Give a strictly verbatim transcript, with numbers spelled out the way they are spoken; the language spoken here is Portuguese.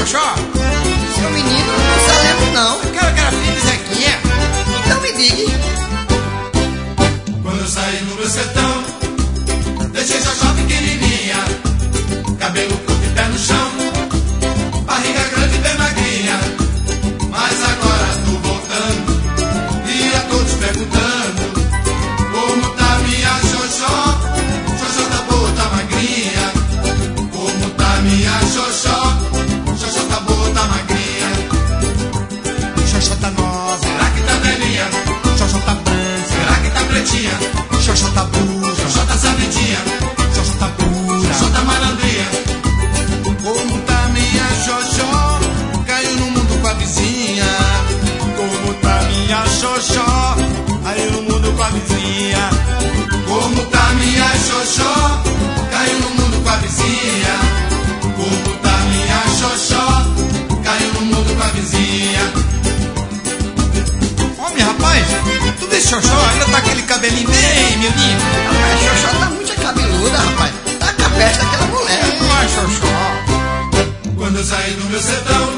Xoxó? Seu menino, não se lembra não. Eu quero que era filho de Zequinha. Então me diga. Quando eu saí no meu sertão, deixei Xoxó pequenininha, cabelo curto e pé no chão, barriga grande e bem magrinha. Mas agora tô voltando e a todos perguntando como tá minha Xoxó. Xoxó tá boa, tá magrinha. Como tá minha Xoxó? Xoxó tá boa, tá magrinha. Xoxó tá nova. Será que tá velhinha? Xoxó tá branca. Será que tá pretinha? Xoxó tá burra. Xoxó tá sabidinha. Xoxó tá pura. Xoxó tá malandrinha. Como tá minha Xoxó? Caiu no mundo com a vizinha. Como tá minha Xoxó? Caiu no mundo com a vizinha. Como tá minha Xoxó? Caiu no mundo com a vizinha. Como tá minha Xoxó? Caiu no mundo com a vizinha. Homem, rapaz, tu vê Xoxó? Ainda tá aquele cabelinho bem, meu lindo. Rapaz, Xoxó tá muito cabeluda, rapaz. Tá com a peste daquela mulher. Ai, Xoxó. Quando eu saí do meu sertão,